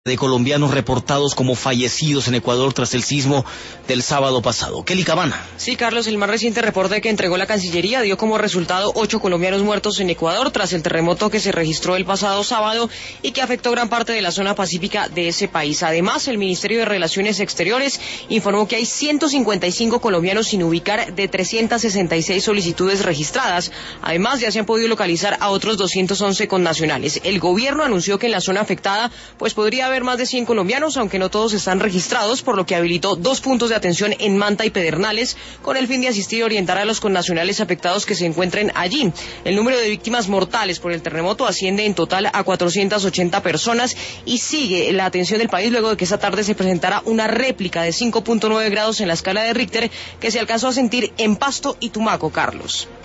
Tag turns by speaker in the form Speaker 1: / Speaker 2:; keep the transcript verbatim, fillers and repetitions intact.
Speaker 1: de colombianos reportados como fallecidos en Ecuador tras el sismo del sábado pasado. Kelly Cabana.
Speaker 2: Sí, Carlos, el más reciente reporte que entregó la Cancillería dio como resultado ocho colombianos muertos en Ecuador tras el terremoto que se registró el pasado sábado y que afectó gran parte de la zona pacífica de ese país. Además, el Ministerio de Relaciones Exteriores informó que hay ciento cincuenta y cinco colombianos sin ubicar de trescientas sesenta y seis solicitudes registradas. Además, ya se han podido localizar a otros doscientos once connacionales. El gobierno anunció que en la zona afectada pues podría haber más de cien colombianos, aunque no todos están registrados, por lo que habilitó dos puntos de atención en Manta y Pedernales con el fin de asistir y orientar a los connacionales afectados que se encuentren allí. El número de víctimas mortales por el terremoto asciende en total a cuatrocientas ochenta personas y sigue la atención del país luego de que esta tarde se presentara una réplica de cinco punto nueve grados en la escala de Richter que se alcanzó a sentir en Pasto y Tumaco, Carlos.